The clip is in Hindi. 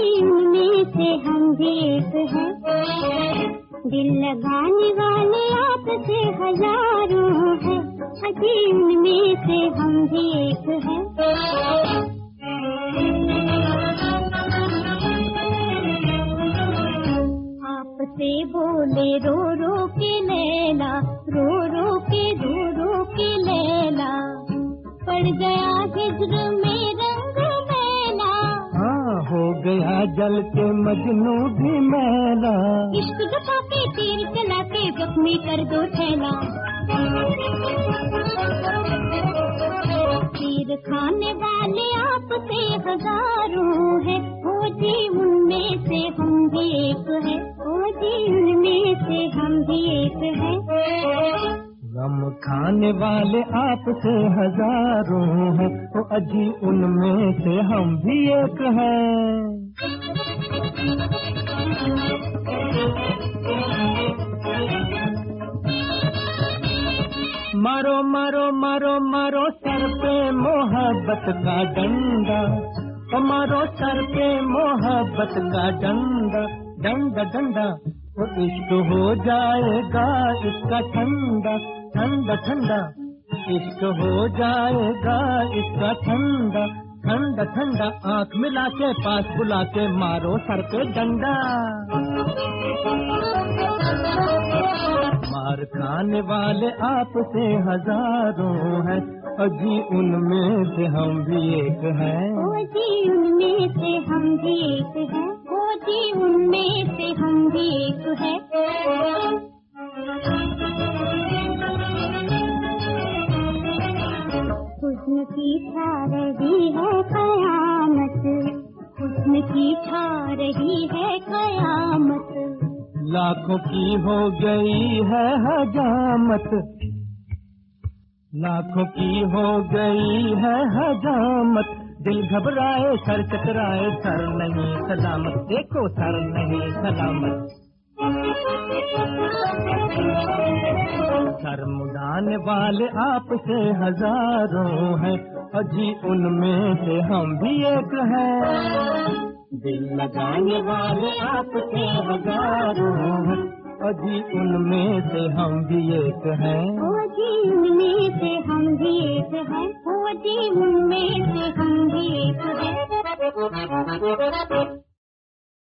उनमें से हम भी एक हैं। दिल लगाने वाले आपसे हजारों हैं, अजी उनमें से हम भी एक हैं। आपसे बोले रो रो के लैला, रो रो के लैला, पड़ गया हिज्र में रंग मैला। हाँ, हो गया जल के मजनू भी मैला। इश्क जफा के तीर चला के जख्मी कर दो थैला। तीर खाने वाले आपसे हजारों हैं, ओ जी उनमें से हम भी एक हैं, ओ जी उनमें से हम भी एक हैं। गम खाने वाले आपसे हजारों हैं, तो अजी उनमें से हम भी एक हैं। मारो मारो मारो मारो सर पे मोहब्बत का डंडा, मारो सर पे मोहब्बत का डंडा, डंडा डंडा, वो इश्क हो जाएगा इसका ठंडा, ठंडा ठंडा, इश्क हो जाएगा इसका ठंडा, ठंडा ठंडा। आँख मिला के पास बुला के मारो सर पे डंडा। मार खाने वाले आपसे हजारों हैं, अजी उनमें से हम भी एक हैं, ओ जी उनमें से हम भी एक हैं, ओ जी उनमें से हम भी एक हैं। हुस्न की छा रही है कयामत, हुस्न की छा रही है कयामत, लाखों की हो गई है हजामत, लाखों की हो गई है हजामत। दिल घबराए सर चकराए, सर नहीं सलामत, देखो सर नहीं सलामत। सर मुड़ाने वाले आपसे हजारों हैं, अजी उनमें से हम भी एक हैं। दिल लगाने वाले आपसे हजारों हैं, अजी उनमें से हम भी एक हैं, ओ जी उनमें से हम भी एक हैं, ओ जी उनमें से हम भी एक हैं।